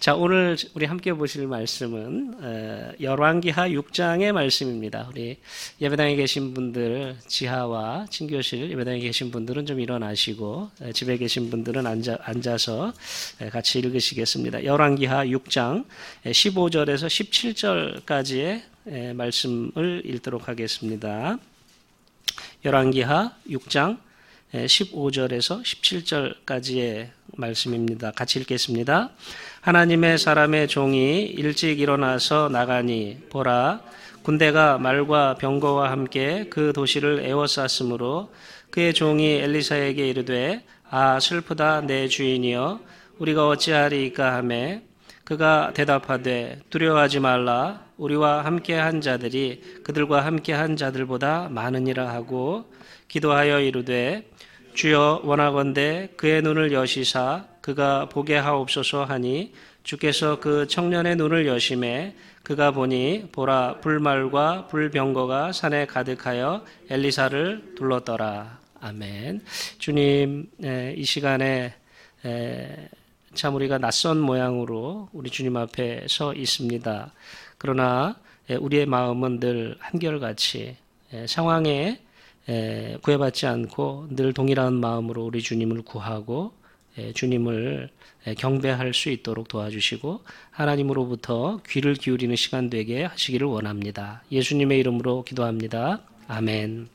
자, 오늘 우리 함께 보실 말씀은 열왕기하 6장의 말씀입니다. 우리 예배당에 계신 분들, 지하와 친교실 예배당에 계신 분들은 좀 일어나시고 집에 계신 분들은 앉아서 같이 읽으시겠습니다. 열왕기하 6장 15절에서 17절까지의 말씀을 읽도록 하겠습니다. 열왕기하 6장 15절에서 17절까지의 말씀입니다. 같이 읽겠습니다. 하나님의 사람의 종이 일찍 일어나서 나가니 보라 군대가 말과 병거와 함께 그 도시를 에워쌌으므로 그의 종이 엘리사에게 이르되 아 슬프다 내 주인이여 우리가 어찌하리이까 하매 그가 대답하되 두려워하지 말라 우리와 함께한 자들이 그들과 함께한 자들보다 많으니라 하고 기도하여 이르되 주여 원하건대 그의 눈을 여시사 그가 보게 하옵소서 하니 주께서 그 청년의 눈을 여심해 그가 보니 보라 불말과 불병거가 산에 가득하여 엘리사를 둘렀더라. 아멘. 주님 이 시간에 참 우리가 낯선 모양으로 우리 주님 앞에 서 있습니다. 그러나 우리의 마음은 늘 한결같이 상황에 구애받지 않고 늘 동일한 마음으로 우리 주님을 구하고 주님을 경배할 수 있도록 도와주시고 하나님으로부터 귀를 기울이는 시간 되게 하시기를 원합니다. 예수님의 이름으로 기도합니다. 아멘.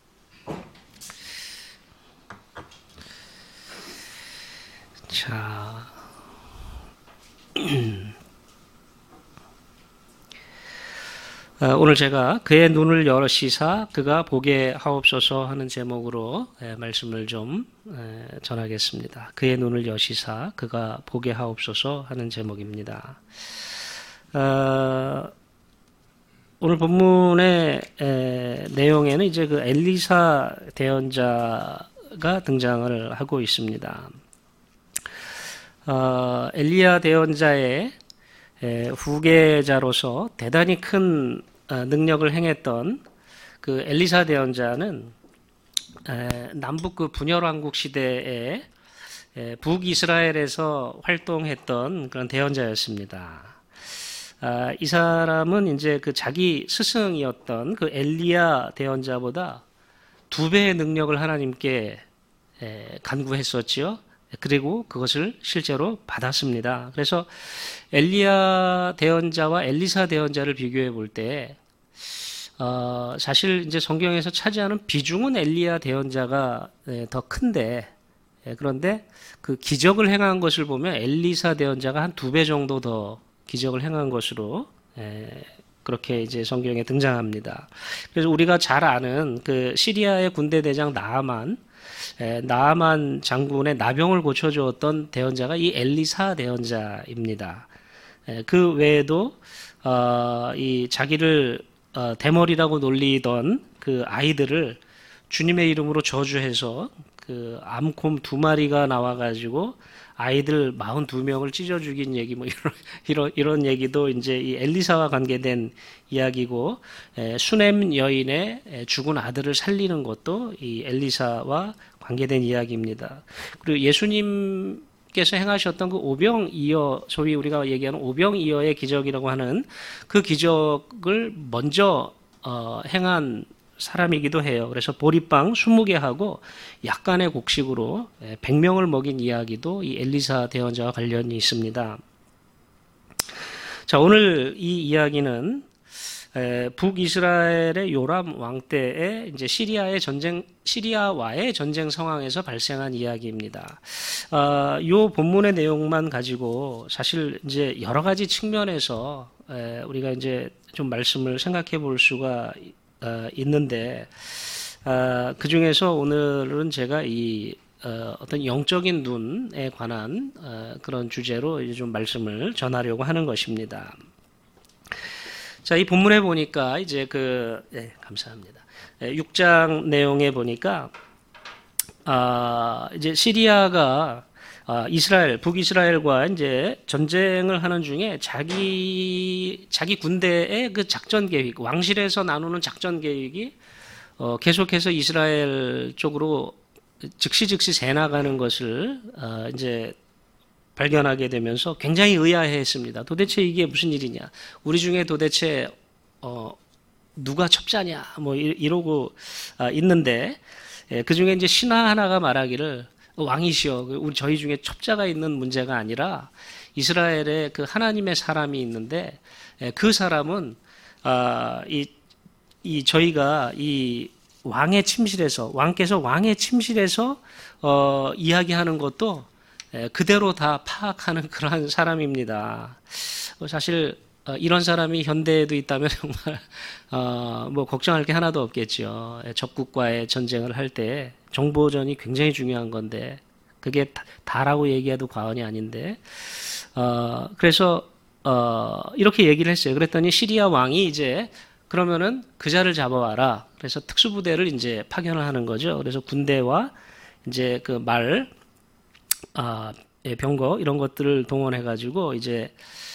자, 오늘 제가 그의 눈을 여시사 그가 보게 하옵소서 하는 제목으로 말씀을 좀 전하겠습니다. 그의 눈을 여시사 그가 보게 하옵소서 하는 제목입니다. 오늘 본문의 내용에는 이제 그 엘리사 대언자가 등장을 하고 있습니다. 엘리야 대언자의 후계자로서 대단히 큰 능력을 행했던 그 엘리사 대언자는 남북 그 분열왕국 시대에 북이스라엘에서 활동했던 그런 대언자였습니다. 이 사람은 이제 그 자기 스승이었던 그 엘리야 대언자보다 2배의 능력을 하나님께 간구했었지요. 그리고 그것을 실제로 받았습니다. 그래서 엘리야 대언자와 엘리사 대언자를 비교해 볼 때, 사실 이제 성경에서 차지하는 비중은 엘리야 대언자가 더 큰데, 그런데 그 기적을 행한 것을 보면 엘리사 대언자가 한 2배 정도 더 기적을 행한 것으로 그렇게 이제 성경에 등장합니다. 그래서 우리가 잘 아는 그 시리아의 군대 대장 나아만 장군의 나병을 고쳐주었던 대언자가 이 엘리사 대언자입니다. 그 외에도 이 자기를 대머리라고 놀리던 그 아이들을 주님의 이름으로 저주해서 그 암곰 2마리가 나와가지고 아이들 42명을 찢어 죽인 얘기 뭐 이런 얘기도 이제 이 엘리사와 관계된 이야기고, 수넴 여인의 죽은 아들을 살리는 것도 이 엘리사와 관계된 이야기입니다. 그리고 예수님께서 행하셨던 그 오병이어, 소위 우리가 얘기하는 오병이어의 기적이라고 하는 그 기적을 먼저 행한 사람이기도 해요. 그래서 보리빵 20개 하고 약간의 곡식으로 100명을 먹인 이야기도 이 엘리사 대언자와 관련이 있습니다. 자, 오늘 이 이야기는 북이스라엘의 요람 왕 때에 이제 시리아와의 전쟁 상황에서 발생한 이야기입니다. 이 본문의 내용만 가지고 사실 이제 여러 가지 측면에서 우리가 이제 좀 말씀을 생각해 볼 수가 있는데, 그 중에서 오늘은 제가 이 어떤 영적인 눈에 관한 그런 주제로 이제 좀 말씀을 전하려고 하는 것입니다. 자, 이 본문에 보니까 이제 감사합니다. 6장 내용에 보니까 이제 시리아가 북이스라엘과 이제 전쟁을 하는 중에 자기 군대의 그 작전 계획, 왕실에서 나누는 작전 계획이 계속해서 이스라엘 쪽으로 즉시 새 나가는 것을 이제 발견하게 되면서 굉장히 의아해했습니다. 도대체 이게 무슨 일이냐? 우리 중에 도대체 누가 첩자냐? 뭐 이러고 있는데 그 중에 이제 신하 하나가 말하기를 왕이시여, 우리 저희 중에 첩자가 있는 문제가 아니라 이스라엘에 그 하나님의 사람이 있는데 그 사람은 저희가 이 왕의 침실에서 왕께서 왕의 침실에서 이야기하는 것도 그대로 다 파악하는 그러한 사람입니다. 사실 이런 사람이 현대에도 있다면 정말 뭐 걱정할 게 하나도 없겠죠. 적국과의 전쟁을 할 때 정보전이 굉장히 중요한 건데 그게 다라고 얘기해도 과언이 아닌데 그래서 이렇게 얘기를 했어요. 그랬더니 시리아 왕이 이제 그러면은 그자를 잡아와라. 그래서 특수부대를 이제 파견을 하는 거죠. 그래서 군대와 이제 그 말, 병거 이런 것들을 동원해가지고 이제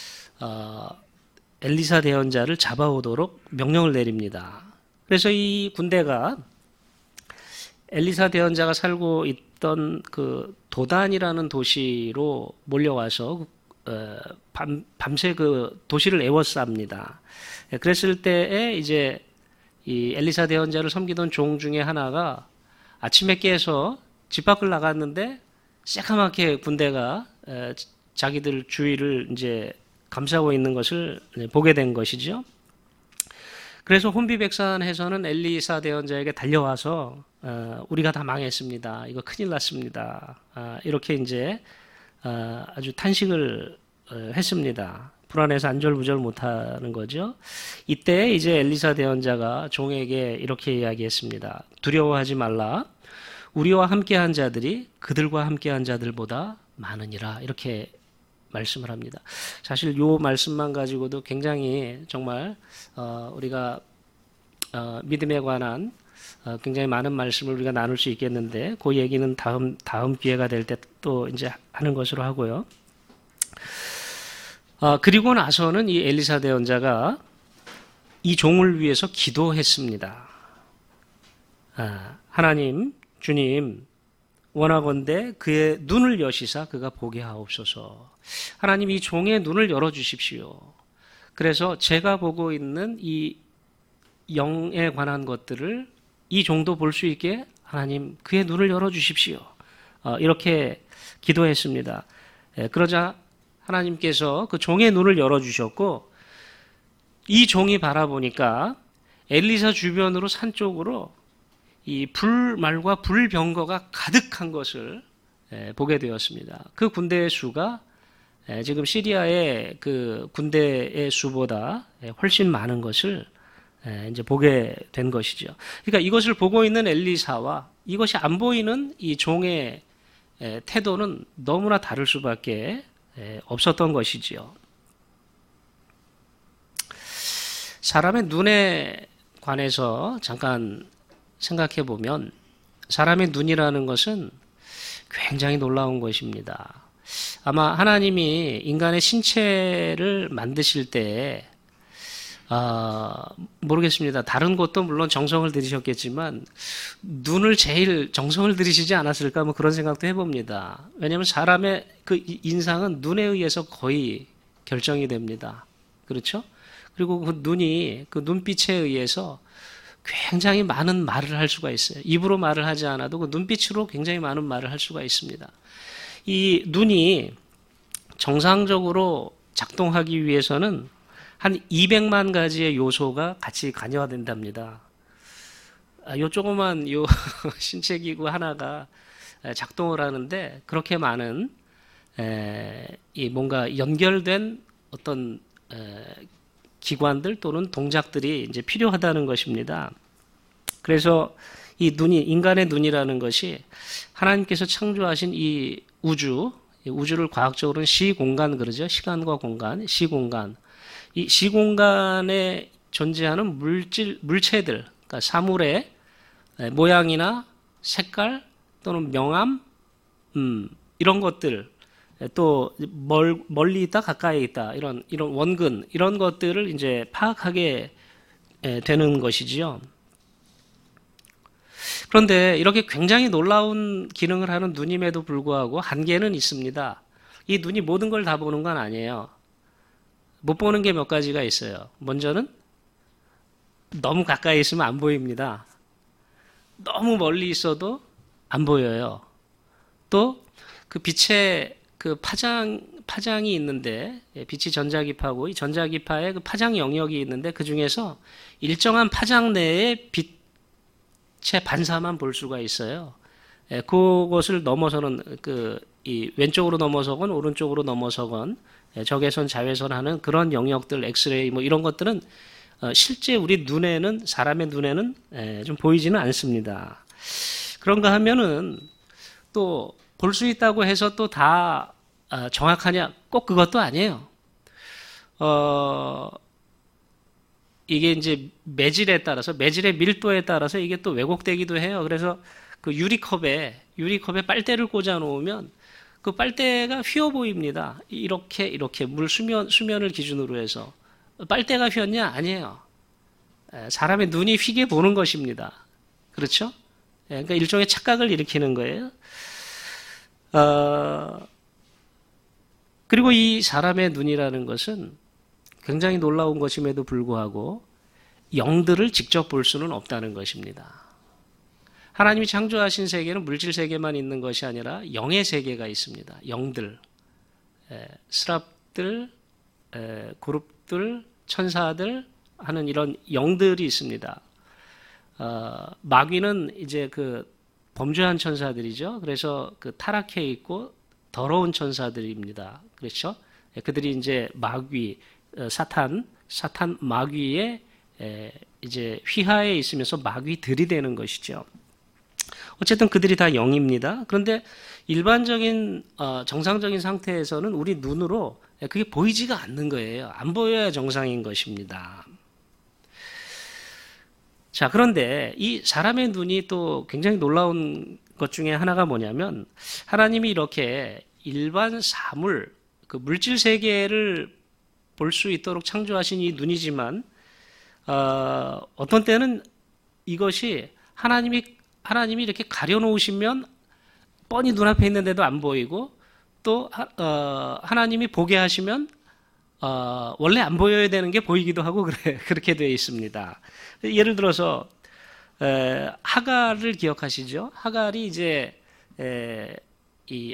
엘리사 대언자를 잡아오도록 명령을 내립니다. 그래서 이 군대가 엘리사 대언자가 살고 있던 그 도단이라는 도시로 몰려와서 밤새 그 도시를 에워쌉니다. 그랬을 때에 이제 이 엘리사 대언자를 섬기던 종 중에 하나가 아침에 깨서 집 밖을 나갔는데 새카맣게 군대가 자기들 주위를 이제 감싸고 있는 것을 보게 된 것이죠. 그래서 혼비백산해서는 엘리사 대언자에게 달려와서 우리가 다 망했습니다. 이거 큰일 났습니다. 이렇게 이제 아주 탄식을 했습니다. 불안해서 안절부절 못하는 거죠. 이때 이제 엘리사 대언자가 종에게 이렇게 이야기했습니다. 두려워하지 말라. 우리와 함께한 자들이 그들과 함께한 자들보다 많으니라. 이렇게 말씀을 합니다. 사실 이 말씀만 가지고도 굉장히 정말 우리가 믿음에 관한 굉장히 많은 말씀을 우리가 나눌 수 있겠는데 그 얘기는 다음 기회가 될 때 또 이제 하는 것으로 하고요. 그리고 나서는 이 엘리사 대언자가 이 종을 위해서 기도했습니다. 하나님, 주님, 원하건대 그의 눈을 여시사 그가 보게 하옵소서. 하나님, 이 종의 눈을 열어주십시오. 그래서 제가 보고 있는 이 영에 관한 것들을 이 종도 볼 수 있게 하나님 그의 눈을 열어주십시오. 이렇게 기도했습니다. 그러자 하나님께서 그 종의 눈을 열어주셨고 이 종이 바라보니까 엘리사 주변으로 산 쪽으로 이 불말과 불병거가 가득한 것을 보게 되었습니다. 그 군대의 수가 지금 시리아의 그 군대의 수보다 훨씬 많은 것을 이제 보게 된 것이죠. 그러니까 이것을 보고 있는 엘리사와 이것이 안 보이는 이 종의 태도는 너무나 다를 수밖에 없었던 것이지요. 사람의 눈에 관해서 잠깐 생각해 보면 사람의 눈이라는 것은 굉장히 놀라운 것입니다. 아마 하나님이 인간의 신체를 만드실 때 모르겠습니다. 다른 곳도 물론 정성을 들이셨겠지만 눈을 제일 정성을 들이시지 않았을까 뭐 그런 생각도 해봅니다. 왜냐하면 사람의 그 인상은 눈에 의해서 거의 결정이 됩니다. 그렇죠? 그리고 그 눈이 그 눈빛에 의해서 굉장히 많은 말을 할 수가 있어요. 입으로 말을 하지 않아도 그 눈빛으로 굉장히 많은 말을 할 수가 있습니다. 이 눈이 정상적으로 작동하기 위해서는 한 200만 가지의 요소가 같이 관여된답니다. 요 조그만 요 신체기구 하나가 작동을 하는데 그렇게 많은 이 뭔가 연결된 어떤 기관들 또는 동작들이 이제 필요하다는 것입니다. 그래서 이 눈이 인간의 눈이라는 것이 하나님께서 창조하신 이 우주를 과학적으로는 시공간 그러죠. 시간과 공간, 시공간. 이 시공간에 존재하는 물체들, 그러니까 사물의 모양이나 색깔 또는 명암, 이런 것들, 또 멀리 있다, 가까이 있다, 이런 원근, 이런 것들을 이제 파악하게 되는 것이지요. 그런데 이렇게 굉장히 놀라운 기능을 하는 눈임에도 불구하고 한계는 있습니다. 이 눈이 모든 걸 다 보는 건 아니에요. 못 보는 게 몇 가지가 있어요. 먼저는 너무 가까이 있으면 안 보입니다. 너무 멀리 있어도 안 보여요. 또 그 빛의 그 파장이 있는데, 빛이 전자기파고 이 전자기파의 그 파장 영역이 있는데 그 중에서 일정한 파장 내에 빛의 반사만 볼 수가 있어요. 그것을 넘어서는 이 왼쪽으로 넘어서건 오른쪽으로 넘어서건 적외선, 자외선 하는 그런 영역들, 엑스레이 뭐 이런 것들은 실제 우리 눈에는, 사람의 눈에는 좀 보이지는 않습니다. 그런가 하면은 또 볼 수 있다고 해서 또 다 정확하냐? 꼭 그것도 아니에요. 이게 이제 매질에 따라서, 매질의 밀도에 따라서 이게 또 왜곡되기도 해요. 그래서 그 유리컵에 빨대를 꽂아 놓으면 그 빨대가 휘어 보입니다. 이렇게 수면을 기준으로 해서. 빨대가 휘었냐? 아니에요. 사람의 눈이 휘게 보는 것입니다. 그렇죠? 그러니까 일종의 착각을 일으키는 거예요. 그리고 이 사람의 눈이라는 것은 굉장히 놀라운 것임에도 불구하고 영들을 직접 볼 수는 없다는 것입니다. 하나님이 창조하신 세계는 물질 세계만 있는 것이 아니라 영의 세계가 있습니다. 영들, 스랍들, 그룹들, 천사들 하는 이런 영들이 있습니다. 마귀는 이제 그 범죄한 천사들이죠. 그래서 그 타락해 있고 더러운 천사들입니다. 그렇죠? 그들이 이제 마귀, 사탄 마귀의 이제 휘하에 있으면서 마귀들이 되는 것이죠. 어쨌든 그들이 다 영입니다. 그런데 일반적인 정상적인 상태에서는 우리 눈으로 그게 보이지가 않는 거예요. 안 보여야 정상인 것입니다. 자, 그런데 이 사람의 눈이 또 굉장히 놀라운 것 중에 하나가 뭐냐면 하나님이 이렇게 일반 사물, 그 물질 세계를 볼 수 있도록 창조하신 이 눈이지만 어떤 때는 이것이 하나님이 이렇게 가려놓으시면 뻔히 눈앞에 있는데도 안 보이고 또 하나님이 보게 하시면 원래 안 보여야 되는 게 보이기도 하고 그렇게 되어 있습니다. 예를 들어서 하갈을 기억하시죠? 하갈이 이제 이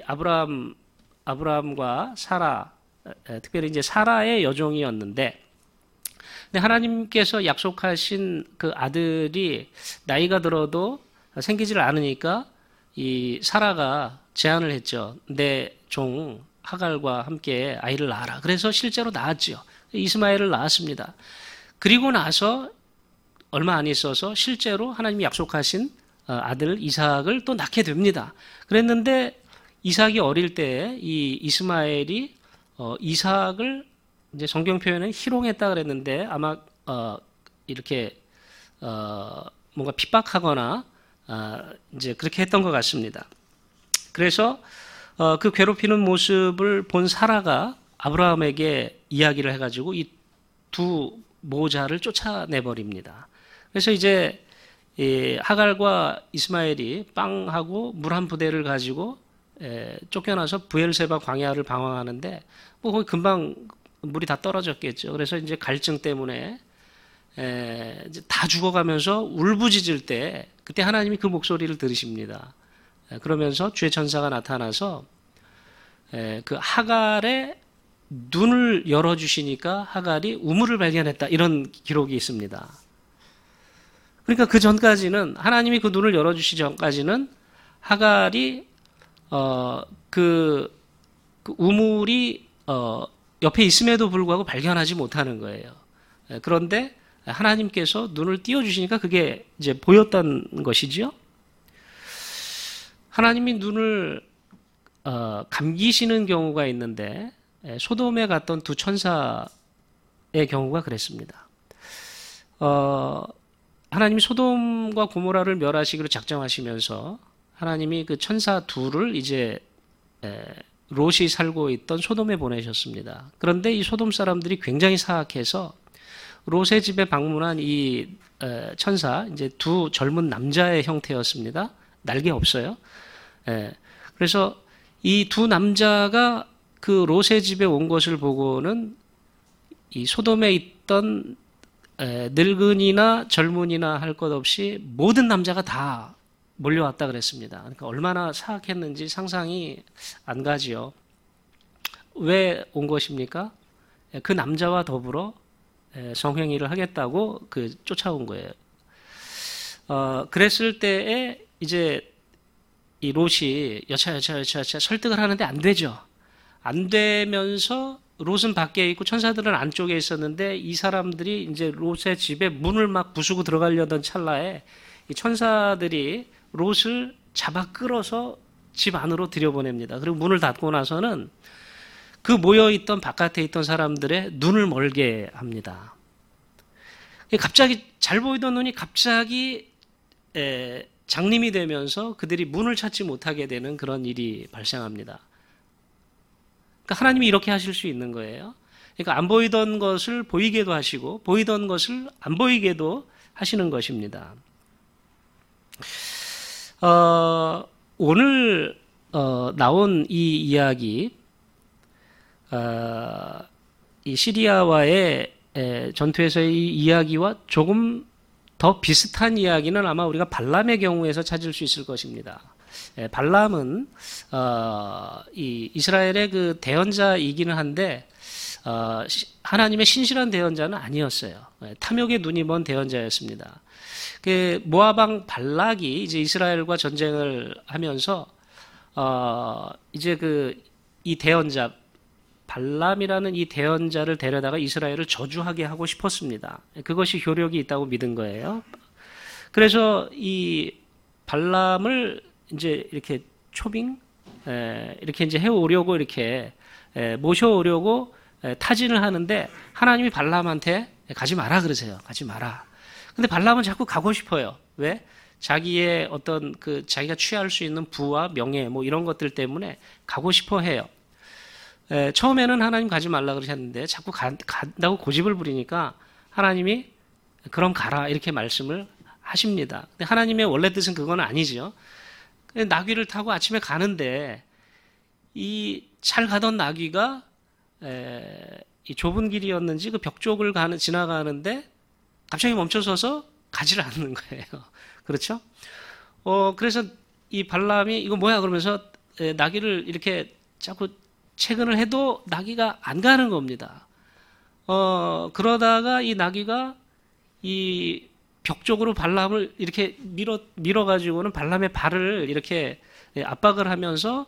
아브라함과 사라, 특별히 이제 사라의 여종이었는데, 근데 하나님께서 약속하신 그 아들이 나이가 들어도 생기지를 않으니까 이 사라가 제안을 했죠. 내 종 하갈과 함께 아이를 낳아라. 그래서 실제로 낳았죠. 이스마엘을 낳았습니다. 그리고 나서 얼마 안 있어서 실제로 하나님이 약속하신 아들 이삭을 또 낳게 됩니다. 그랬는데 이삭이 어릴 때 이 이스마엘이 이삭을 이제 성경 표현은 희롱했다 그랬는데 아마 이렇게 뭔가 핍박하거나 이제 그렇게 했던 것 같습니다. 그래서 그 괴롭히는 모습을 본 사라가 아브라함에게 이야기를 해가지고 이 두 모자를 쫓아내버립니다. 그래서 이제 하갈과 이스마엘이 빵하고 물 한 부대를 가지고 쫓겨나서 부엘세바 광야를 방황하는데 뭐 거기 금방 물이 다 떨어졌겠죠. 그래서 이제 갈증 때문에 이제 다 죽어가면서 울부짖을 때 그때 하나님이 그 목소리를 들으십니다. 그러면서 주의 천사가 나타나서 그 하갈의 눈을 열어주시니까 하갈이 우물을 발견했다. 이런 기록이 있습니다. 그러니까 그 전까지는 하나님이 그 눈을 열어주시기 전까지는 하갈이 그 우물이 옆에 있음에도 불구하고 발견하지 못하는 거예요. 그런데 하나님께서 눈을 띄워주시니까 그게 이제 보였던 것이지요. 하나님이 눈을 감기시는 경우가 있는데 소돔에 갔던 두 천사의 경우가 그랬습니다. 하나님이 소돔과 고모라를 멸하시기로 작정하시면서 하나님이 그 천사 둘을 이제 롯이 살고 있던 소돔에 보내셨습니다. 그런데 이 소돔 사람들이 굉장히 사악해서 롯의 집에 방문한 이 천사, 이제 두 젊은 남자의 형태였습니다. 날개 없어요. 그래서 이 두 남자가 그 롯의 집에 온 것을 보고는 이 소돔에 있던 늙은이나 젊은이나 할 것 없이 모든 남자가 다 몰려왔다 그랬습니다. 그러니까 얼마나 사악했는지 상상이 안 가지요. 왜 온 것입니까? 그 남자와 더불어 성행위를 하겠다고 쫓아온 거예요. 그랬을 때에 이제 이 롯이 여차 설득을 하는데 안 되죠. 안 되면서 롯은 밖에 있고 천사들은 안쪽에 있었는데 이 사람들이 이제 롯의 집에 문을 막 부수고 들어가려던 찰나에 이 천사들이 롯을 잡아 끌어서 집 안으로 들여보냅니다. 그리고 문을 닫고 나서는 그 모여있던 바깥에 있던 사람들의 눈을 멀게 합니다. 갑자기 잘 보이던 눈이 갑자기 장님이 되면서 그들이 문을 찾지 못하게 되는 그런 일이 발생합니다. 그러니까 하나님이 이렇게 하실 수 있는 거예요. 그러니까 안 보이던 것을 보이게도 하시고 보이던 것을 안 보이게도 하시는 것입니다. 오늘 나온 이 이야기, 이 시리아와의 전투에서의 이 이야기와 조금 더 비슷한 이야기는 아마 우리가 발람의 경우에서 찾을 수 있을 것입니다. 발람은 이 이스라엘의 그 대언자이기는 한데 하나님의 신실한 대언자는 아니었어요. 탐욕의 눈이 먼 대언자였습니다. 그 모압 왕 발락이 이제 이스라엘과 전쟁을 하면서 이제 이 대언자 발람이라는 이 대언자를 데려다가 이스라엘을 저주하게 하고 싶었습니다. 그것이 효력이 있다고 믿은 거예요. 그래서 이 발람을 이제 이렇게 이렇게 이제 해오려고 이렇게 모셔오려고 타진을 하는데 하나님이 발람한테 가지 마라 그러세요. 가지 마라. 근데 발람은 자꾸 가고 싶어요. 왜? 자기의 어떤 자기가 취할 수 있는 부와 명예 뭐 이런 것들 때문에 가고 싶어 해요. 처음에는 하나님 가지 말라 그러셨는데 자꾸 간다고 고집을 부리니까 하나님이 그럼 가라 이렇게 말씀을 하십니다. 근데 하나님의 원래 뜻은 그건 아니죠. 나귀를 타고 아침에 가는데 이 잘 가던 나귀가 이 좁은 길이었는지 그 벽 쪽을 지나가는데 갑자기 멈춰서서 가지를 않는 거예요. 그렇죠? 그래서 이 발람이 이거 뭐야 그러면서 나귀를 이렇게 자꾸 채근을 해도 나귀가 안 가는 겁니다. 그러다가 이 나귀가 이 벽 쪽으로 발람을 이렇게 밀어가지고는 발람의 발을 이렇게 압박을 하면서,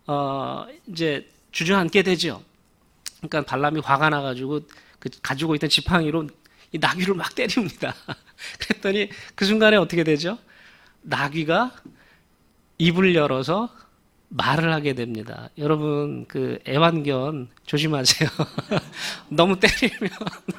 이제 주저앉게 되죠. 그러니까 발람이 화가 나가지고 가지고 있던 지팡이로 이 나귀를 막 때립니다. 그랬더니 그 순간에 어떻게 되죠? 나귀가 입을 열어서 말을 하게 됩니다. 여러분, 애완견 조심하세요. 너무 때리면.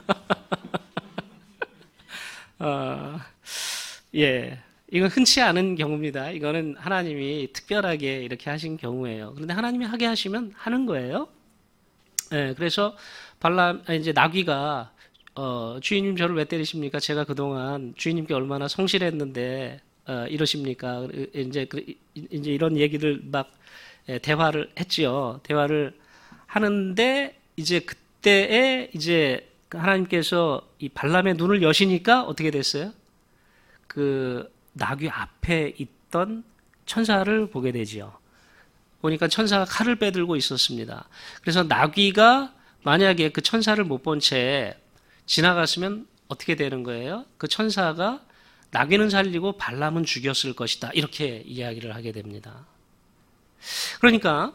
예. 이건 흔치 않은 경우입니다. 이거는 하나님이 특별하게 이렇게 하신 경우예요. 그런데 하나님이 하게 하시면 하는 거예요. 예. 그래서 이제 나귀가, 주인님 저를 왜 때리십니까? 제가 그동안 주인님께 얼마나 성실했는데, 이러십니까? 이제 이런 얘기를 막 대화를 했지요. 대화를 하는데 이제 그때에 이제 하나님께서 이 발람의 눈을 여시니까 어떻게 됐어요? 그 나귀 앞에 있던 천사를 보게 되지요. 보니까 천사가 칼을 빼들고 있었습니다. 그래서 나귀가 만약에 그 천사를 못 본 채 지나갔으면 어떻게 되는 거예요? 그 천사가 나귀는 살리고 발람은 죽였을 것이다. 이렇게 이야기를 하게 됩니다. 그러니까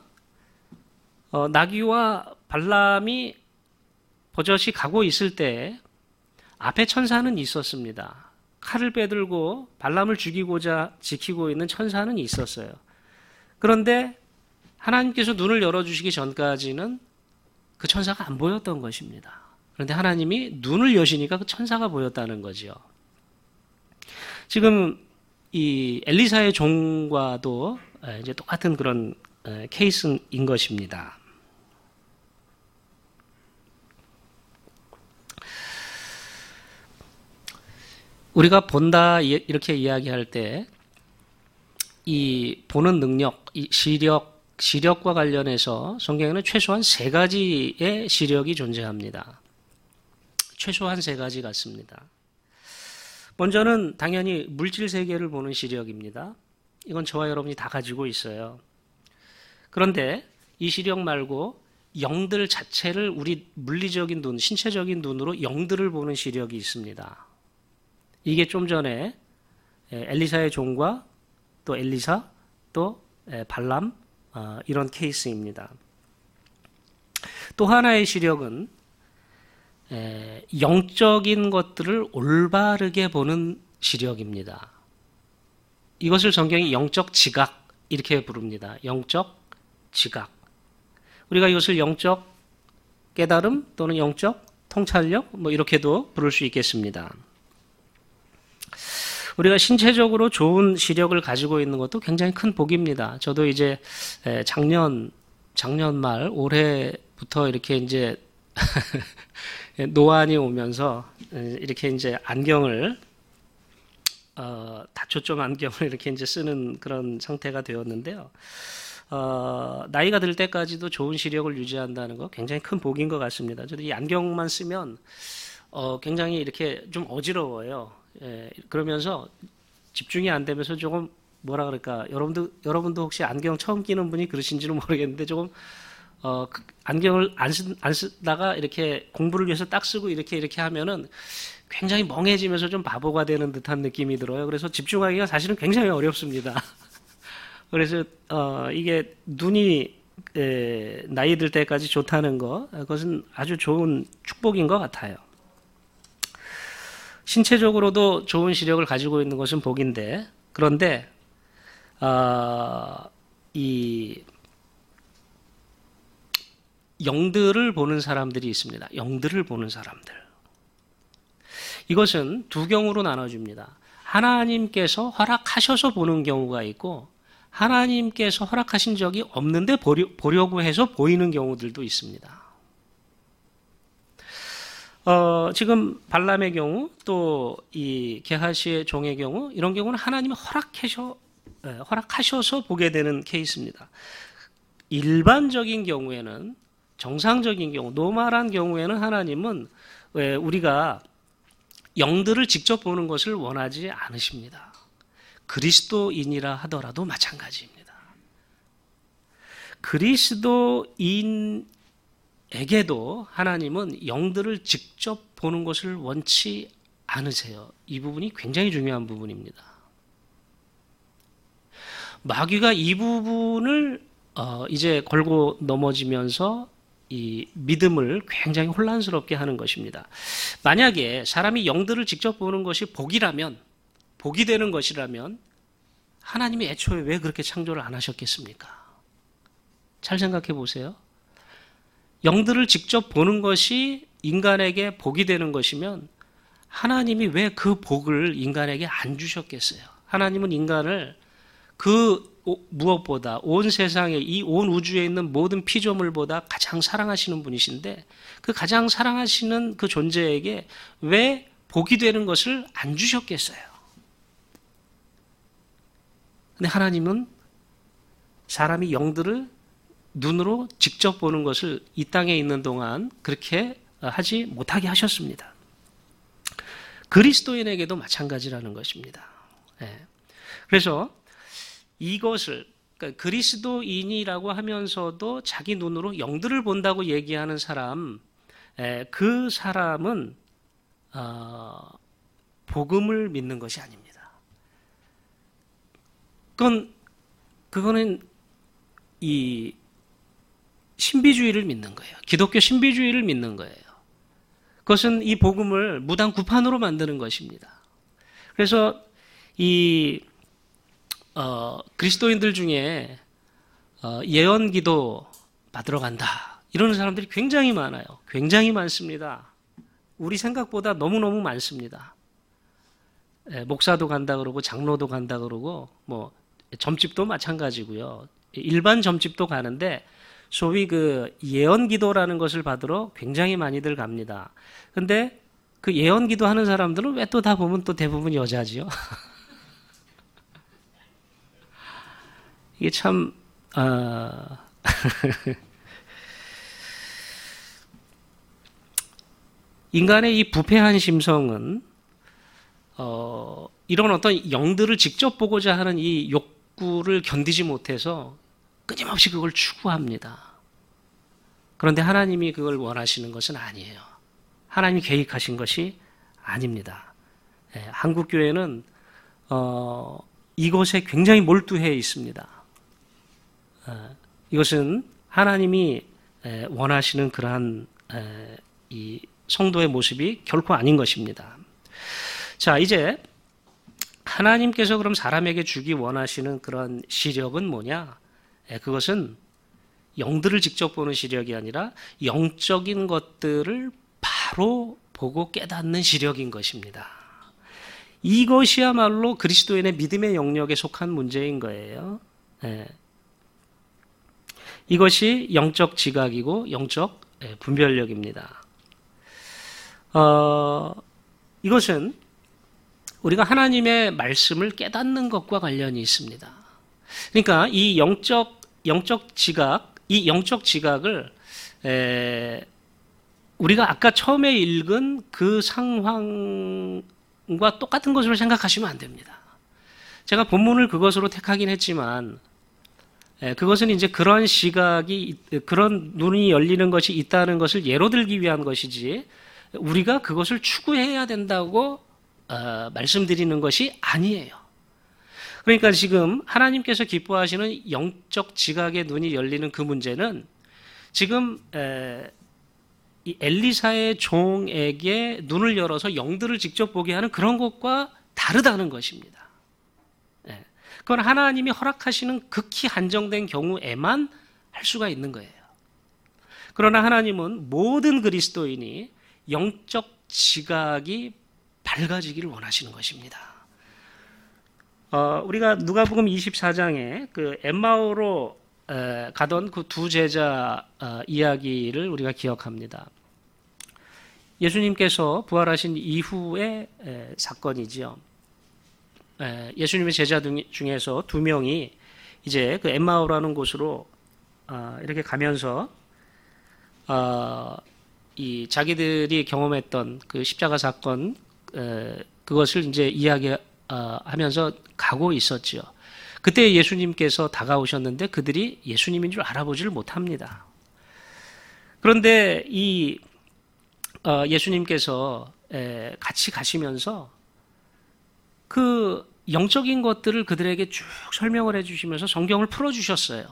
나귀와 발람이 버젓이 가고 있을 때 앞에 천사는 있었습니다. 칼을 빼들고 발람을 죽이고자 지키고 있는 천사는 있었어요. 그런데 하나님께서 눈을 열어주시기 전까지는 그 천사가 안 보였던 것입니다. 그런데 하나님이 눈을 여시니까 그 천사가 보였다는 거죠. 지금 이 엘리사의 종과도 이제 똑같은 그런 케이스인 것입니다. 우리가 본다 이렇게 이야기할 때 이 보는 능력, 이 시력, 시력과 관련해서 성경에는 최소한 세 가지의 시력이 존재합니다. 최소한 세 가지 같습니다. 먼저는 당연히 물질 세계를 보는 시력입니다. 이건 저와 여러분이 다 가지고 있어요. 그런데 이 시력 말고 영들 자체를 우리 물리적인 눈, 신체적인 눈으로 영들을 보는 시력이 있습니다. 이게 좀 전에 엘리사의 종과 또 엘리사 또 발람 이런 케이스입니다. 또 하나의 시력은 영적인 것들을 올바르게 보는 시력입니다. 이것을 성경이 영적 지각 이렇게 부릅니다. 영적 지각. 우리가 이것을 영적 깨달음 또는 영적 통찰력 뭐 이렇게도 부를 수 있겠습니다. 우리가 신체적으로 좋은 시력을 가지고 있는 것도 굉장히 큰 복입니다. 저도 이제 작년 말 올해부터 이렇게 이제 노안이 오면서 이렇게 이제 안경을 다초점 안경을 이렇게 이제 쓰는 그런 상태가 되었는데요. 나이가 들 때까지도 좋은 시력을 유지한다는 거 굉장히 큰 복인 것 같습니다. 저도 이 안경만 쓰면 굉장히 이렇게 좀 어지러워요. 그러면서 집중이 안 되면서 조금 뭐라 그럴까, 여러분도 혹시 안경 처음 끼는 분이 그러신지는 모르겠는데 조금 안경을 안 쓰다가 이렇게 공부를 위해서 딱 쓰고 이렇게 하면은 굉장히 멍해지면서 좀 바보가 되는 듯한 느낌이 들어요. 그래서 집중하기가 사실은 굉장히 어렵습니다. 그래서 이게 눈이 나이 들 때까지 좋다는 거, 그것은 아주 좋은 축복인 것 같아요. 신체적으로도 좋은 시력을 가지고 있는 것은 복인데, 그런데 이 영들을 보는 사람들이 있습니다. 영들을 보는 사람들. 이것은 두 경우로 나눠집니다. 하나님께서 허락하셔서 보는 경우가 있고, 하나님께서 허락하신 적이 없는데 보려고 해서 보이는 경우들도 있습니다. 지금 발람의 경우, 또 이 게하시의 종의 경우, 이런 경우는 하나님이 허락하셔서 보게 되는 케이스입니다. 일반적인 경우에는, 정상적인 경우, 노멀한 경우에는 하나님은 우리가 영들을 직접 보는 것을 원하지 않으십니다. 그리스도인이라 하더라도 마찬가지입니다. 그리스도인에게도 하나님은 영들을 직접 보는 것을 원치 않으세요. 이 부분이 굉장히 중요한 부분입니다. 마귀가 이 부분을 이제 걸고 넘어지면서 이 믿음을 굉장히 혼란스럽게 하는 것입니다. 만약에 사람이 영들을 직접 보는 것이 복이 되는 것이라면 하나님이 애초에 왜 그렇게 창조를 안 하셨겠습니까? 잘 생각해 보세요. 영들을 직접 보는 것이 인간에게 복이 되는 것이면 하나님이 왜 그 복을 인간에게 안 주셨겠어요? 하나님은 인간을 그 무엇보다 온 세상에, 이 온 우주에 있는 모든 피조물보다 가장 사랑하시는 분이신데, 그 가장 사랑하시는 그 존재에게 왜 복이 되는 것을 안 주셨겠어요? 근데 하나님은 사람이 영들을 눈으로 직접 보는 것을 이 땅에 있는 동안 그렇게 하지 못하게 하셨습니다. 그리스도인에게도 마찬가지라는 것입니다. 그래서 이것을, 그러니까 그리스도인이라고 하면서도 자기 눈으로 영들을 본다고 얘기하는 사람, 그 사람은 복음을 믿는 것이 아닙니다. 그거는 이 신비주의를 믿는 거예요. 기독교 신비주의를 믿는 거예요. 그것은 이 복음을 무당 구판으로 만드는 것입니다. 그래서 이 그리스도인들 중에 예언 기도 받으러 간다 이러는 사람들이 굉장히 많아요. 굉장히 많습니다. 우리 생각보다 너무너무 많습니다. 목사도 간다 그러고 장로도 간다 그러고 뭐 점집도 마찬가지고요. 일반 점집도 가는데 소위 그 예언 기도라는 것을 받으러 굉장히 많이들 갑니다. 근데 그 예언 기도하는 사람들은 왜 또 다 보면 또 대부분 여자지요? 이게 참 아, 인간의 이 부패한 심성은 이런 어떤 영들을 직접 보고자 하는 이 욕구를 견디지 못해서 끊임없이 그걸 추구합니다. 그런데 하나님이 그걸 원하시는 것은 아니에요. 하나님이 계획하신 것이 아닙니다. 한국교회는 이것에 굉장히 몰두해 있습니다. 이것은 하나님이 원하시는 그러한 이 성도의 모습이 결코 아닌 것입니다. 자, 이제 하나님께서 그럼 사람에게 주기 원하시는 그런 시력은 뭐냐? 그것은 영들을 직접 보는 시력이 아니라 영적인 것들을 바로 보고 깨닫는 시력인 것입니다. 이것이야말로 그리스도인의 믿음의 영역에 속한 문제인 거예요. 이것이 영적 지각이고 영적 분별력입니다. 이것은 우리가 하나님의 말씀을 깨닫는 것과 관련이 있습니다. 그러니까 이 영적 지각, 이 영적 지각을 우리가 아까 처음에 읽은 그 상황과 똑같은 것으로 생각하시면 안 됩니다. 제가 본문을 그것으로 택하긴 했지만 그것은 이제 그런 시각이, 그런 눈이 열리는 것이 있다는 것을 예로 들기 위한 것이지 우리가 그것을 추구해야 된다고 말씀드리는 것이 아니에요. 그러니까 지금 하나님께서 기뻐하시는 영적 지각의 눈이 열리는 그 문제는 지금 이 엘리사의 종에게 눈을 열어서 영들을 직접 보게 하는 그런 것과 다르다는 것입니다. 그건 하나님이 허락하시는 극히 한정된 경우에만 할 수가 있는 거예요. 그러나 하나님은 모든 그리스도인이 영적 지각이 밝아지기를 원하시는 것입니다. 우리가 누가복음 24장에 그 엠마오로 가던 그 두 제자 이야기를 우리가 기억합니다. 예수님께서 부활하신 이후의 사건이지요. 예수님의 제자 중에서 두 명이 이제 그 엠마오라는 곳으로 이렇게 가면서 이 자기들이 경험했던 그 십자가 사건 그것을 이제 이야기하면서 가고 있었죠. 그때 예수님께서 다가오셨는데 그들이 예수님인 줄 알아보지를 못합니다. 그런데 이 예수님께서 같이 가시면서 그 영적인 것들을 그들에게 쭉 설명을 해주시면서 성경을 풀어주셨어요.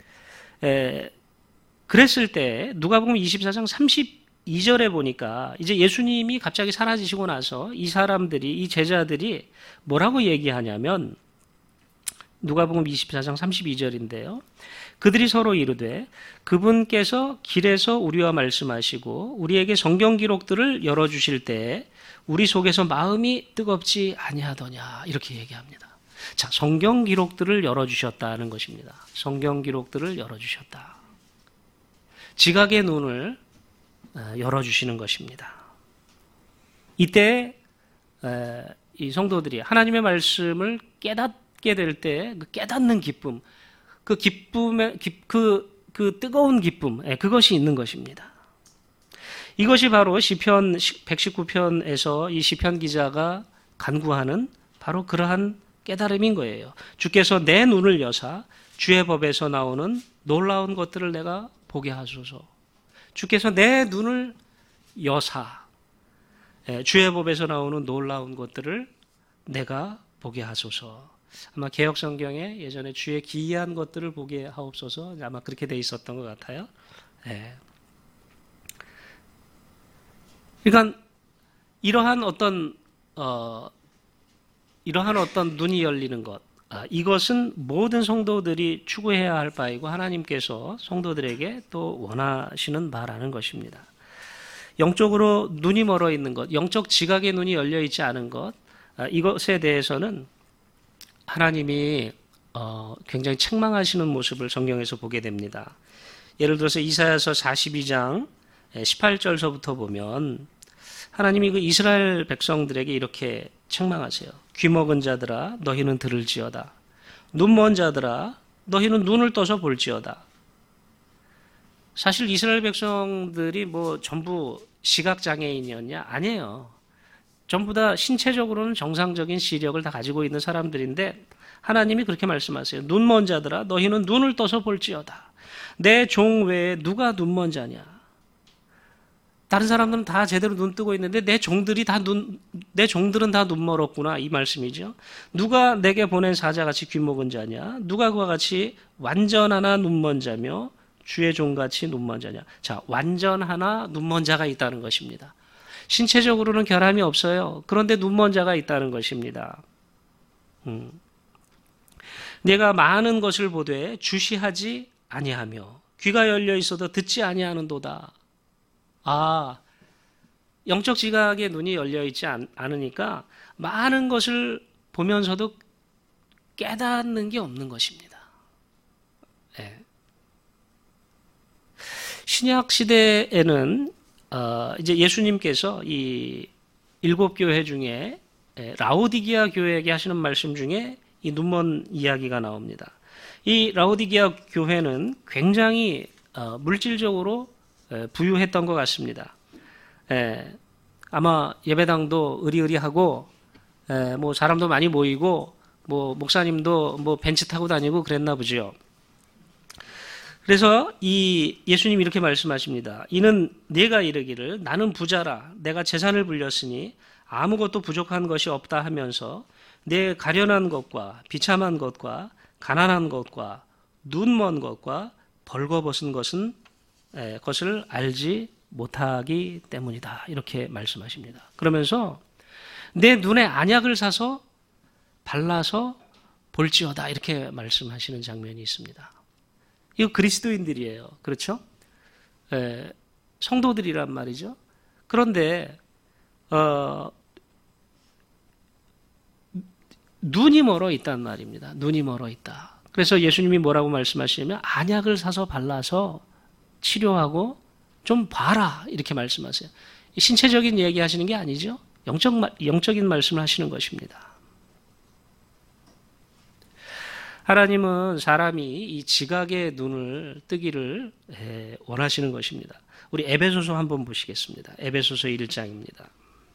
그랬을 때 누가복음 24장 32절에 보니까 이제 예수님이 갑자기 사라지시고 나서 이 사람들이, 이 제자들이 뭐라고 얘기하냐면 누가복음 24장 32절인데요. 그들이 서로 이르되 그분께서 길에서 우리와 말씀하시고 우리에게 성경 기록들을 열어주실 때 우리 속에서 마음이 뜨겁지 아니하더냐 이렇게 얘기합니다. 자, 성경 기록들을 열어주셨다는 것입니다. 성경 기록들을 열어주셨다. 지각의 눈을 열어주시는 것입니다. 이때 이 성도들이 하나님의 말씀을 깨닫게 될 때 그 깨닫는 기쁨, 그 기쁨의 그 뜨거운 기쁨, 그것이 있는 것입니다. 이것이 바로 시편 119편에서 이 시편 기자가 간구하는 바로 그러한 깨달음인 거예요. 주께서 내 눈을 여사 주의 법에서 나오는 놀라운 것들을 내가 보게 하소서. 주께서 내 눈을 여사 주의 법에서 나오는 놀라운 것들을 내가 보게 하소서. 아마 개역성경에 예전에 주의 기이한 것들을 보게 하옵소서 아마 그렇게 돼 있었던 것 같아요. 그러니까 이러한 어떤 눈이 열리는 것, 이것은 모든 성도들이 추구해야 할 바이고 하나님께서 성도들에게 또 원하시는 바라는 것입니다. 영적으로 눈이 멀어 있는 것, 영적 지각의 눈이 열려 있지 않은 것, 이것에 대해서는 하나님이 굉장히 책망하시는 모습을 성경에서 보게 됩니다. 예를 들어서 이사야서 42장 18절서부터 보면 하나님이 그 이스라엘 백성들에게 이렇게 책망하세요. 귀 먹은 자들아 너희는 들을지어다. 눈 먼 자들아 너희는 눈을 떠서 볼지어다. 사실 이스라엘 백성들이 뭐 전부 시각장애인이었냐? 아니에요. 전부 다 신체적으로는 정상적인 시력을 다 가지고 있는 사람들인데 하나님이 그렇게 말씀하세요. 눈먼 자들아 너희는 눈을 떠서 볼지어다. 내 종 외에 누가 눈먼 자냐? 다른 사람들은 다 제대로 눈 뜨고 있는데 내 종들은 다 눈 멀었구나 이 말씀이죠. 누가 내게 보낸 사자같이 귀 먹은 자냐? 누가 그와 같이 완전하나 눈먼 자며 주의 종같이 눈먼 자냐? 자, 완전하나 눈먼 자가 있다는 것입니다. 신체적으로는 결함이 없어요. 그런데 눈먼 자가 있다는 것입니다. 내가 많은 것을 보되 주시하지 아니하며 귀가 열려 있어도 듣지 아니하는도다. 아, 영적 지각의 눈이 열려 있지 않으니까 많은 것을 보면서도 깨닫는 게 없는 것입니다. 네. 신약 시대에는 이제 예수님께서 이 7교회 중에 라오디게아 교회에게 하시는 말씀 중에 이 눈먼 이야기가 나옵니다. 이 라오디게아 교회는 굉장히 물질적으로 부유했던 것 같습니다. 아마 예배당도 의리의리하고 뭐 사람도 많이 모이고 뭐 목사님도 뭐 벤츠 타고 다니고 그랬나 보죠. 그래서 이 예수님이 이렇게 말씀하십니다. 이는 네가 이르기를 나는 부자라 내가 재산을 불렸으니 아무것도 부족한 것이 없다 하면서 내 가련한 것과 비참한 것과 가난한 것과 눈먼 것과 벌거벗은 것을 알지 못하기 때문이다. 이렇게 말씀하십니다. 그러면서 내 눈에 안약을 사서 발라서 볼지어다. 이렇게 말씀하시는 장면이 있습니다. 이거 그리스도인들이에요. 그렇죠? 성도들이란 말이죠. 그런데 눈이 멀어 있단 말입니다. 눈이 멀어 있다. 그래서 예수님이 뭐라고 말씀하시냐면 안약을 사서 발라서 치료하고 좀 봐라 이렇게 말씀하세요. 신체적인 얘기 하시는 게 아니죠. 영적인 말씀을 하시는 것입니다. 하나님은 사람이 이 지각의 눈을 뜨기를 원하시는 것입니다. 우리 에베소서 한번 보시겠습니다. 에베소서 1장입니다.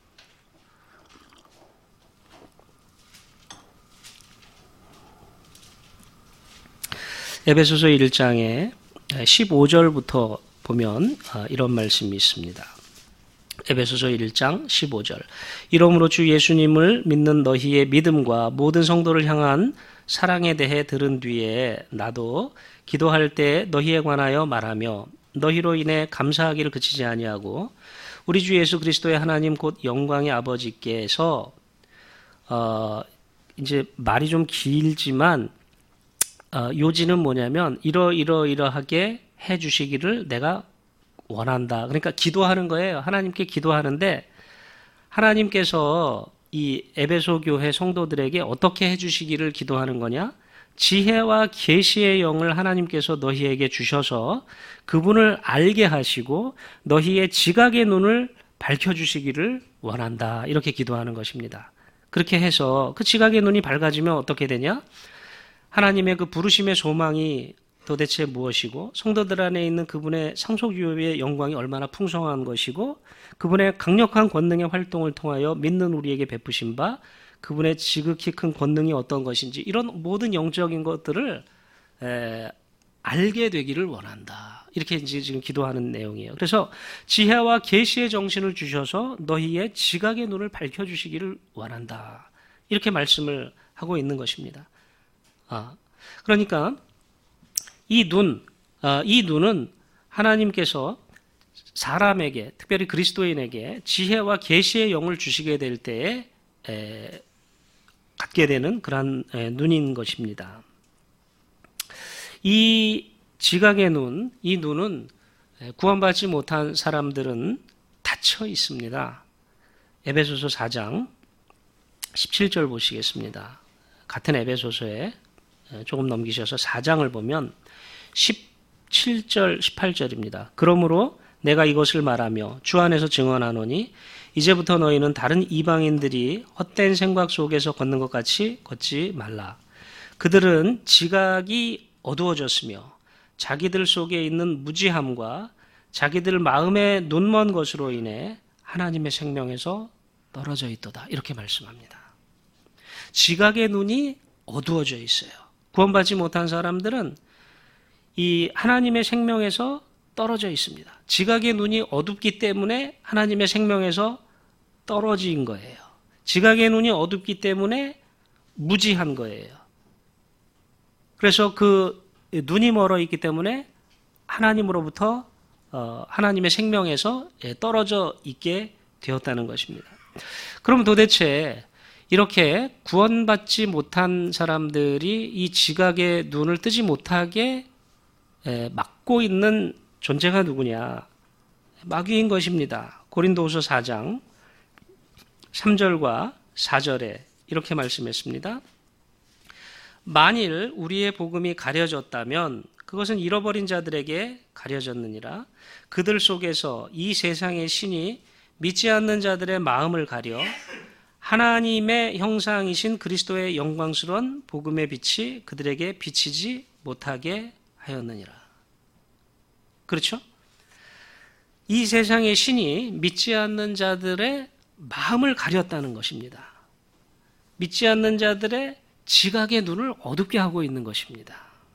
에베소서 1장에 15절부터 보면 이런 말씀이 있습니다. 에베소서 1장 15절. 이러므로 주 예수님을 믿는 너희의 믿음과 모든 성도를 향한 사랑에 대해 들은 뒤에 나도 기도할 때 너희에 관하여 말하며 너희로 인해 감사하기를 그치지 아니하고 우리 주 예수 그리스도의 하나님 곧 영광의 아버지께서 이제 말이 좀 길지만 요지는 뭐냐면 이러하게 해 주시기를 내가 원한다. 그러니까 기도하는 거예요. 하나님께 기도하는데 하나님께서 이 에베소 교회 성도들에게 어떻게 해 주시기를 기도하는 거냐? 지혜와 계시의 영을 하나님께서 너희에게 주셔서 그분을 알게 하시고 너희의 지각의 눈을 밝혀 주시기를 원한다. 이렇게 기도하는 것입니다. 그렇게 해서 그 지각의 눈이 밝아지면 어떻게 되냐? 하나님의 그 부르심의 소망이 도대체 무엇이고 성도들 안에 있는 그분의 상속유업의 영광이 얼마나 풍성한 것이고 그분의 강력한 권능의 활동을 통하여 믿는 우리에게 베푸신 바 그분의 지극히 큰 권능이 어떤 것인지 이런 모든 영적인 것들을 알게 되기를 원한다. 이렇게 이제 지금 기도하는 내용이에요. 그래서 지혜와 계시의 정신을 주셔서 너희의 지각의 눈을 밝혀주시기를 원한다. 이렇게 말씀을 하고 있는 것입니다. 그러니까 이 눈은 하나님께서 사람에게, 특별히 그리스도인에게 지혜와 계시의 영을 주시게 될 때에 갖게 되는 그러한 눈인 것입니다. 이 지각의 눈, 이 눈은 구원받지 못한 사람들은 닫혀 있습니다. 에베소서 4장 17절 보시겠습니다. 같은 에베소서에 조금 넘기셔서 4장을 보면 17절, 18절입니다. 그러므로 내가 이것을 말하며 주 안에서 증언하노니 이제부터 너희는 다른 이방인들이 헛된 생각 속에서 걷는 것 같이 걷지 말라. 그들은 지각이 어두워졌으며 자기들 속에 있는 무지함과 자기들 마음에 눈먼 것으로 인해 하나님의 생명에서 떨어져 있도다. 이렇게 말씀합니다. 지각의 눈이 어두워져 있어요. 구원받지 못한 사람들은 이 하나님의 생명에서 떨어져 있습니다. 지각의 눈이 어둡기 때문에 하나님의 생명에서 떨어진 거예요. 지각의 눈이 어둡기 때문에 무지한 거예요. 그래서 그 눈이 멀어 있기 때문에 하나님으로부터 하나님의 생명에서 떨어져 있게 되었다는 것입니다. 그럼 도대체 이렇게 구원받지 못한 사람들이 이 지각의 눈을 뜨지 못하게 막고 있는 존재가 누구냐? 마귀인 것입니다. 고린도후서 4장 3절과 4절에 이렇게 말씀했습니다. 만일 우리의 복음이 가려졌다면 그것은 잃어버린 자들에게 가려졌느니라. 그들 속에서 이 세상의 신이 믿지 않는 자들의 마음을 가려 하나님의 형상이신 그리스도의 영광스러운 복음의 빛이 그들에게 비치지 못하게 하였느니라. 그렇죠? 이 세상의 신이 믿지 않는 자들의 마음을 가렸다는 것입니다. 믿지 않는 자들의 지각의 눈을 어둡게 하고 있는 것입니다.